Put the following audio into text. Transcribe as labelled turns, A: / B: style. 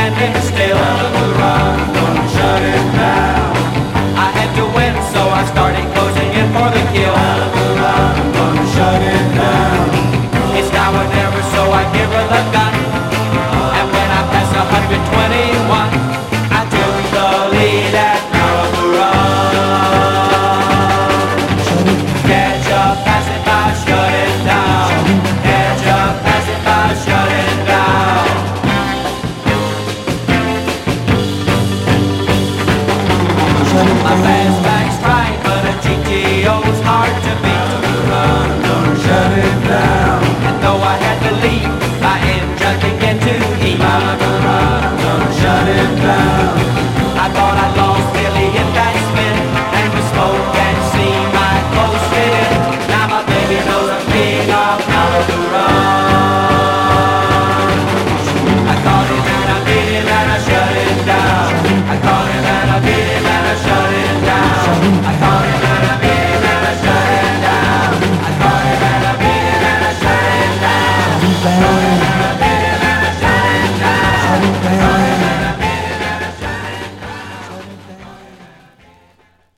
A: standing still. Malibu Rock, gonna shut it down. I had to win, so I started closing in for the kill. Malibu Rock, gonna shut it down. It's now or never, so I give her the gun. And when I pass 121, I took the lead at Malibu Rock. Catch up, pass it by, shut it down. Catch up, pass it by, shut it down. My fastback's right, but a GTO's hard to beat. I'm gonna shut it down. And though I had to leave, my engine began to heat. I'm gonna shut it down. I thought I lost Billy in that spin, and the smoke and steam I close fitted. Now my baby knows I'm king of Malibu Rock. I caught him and I beat him and I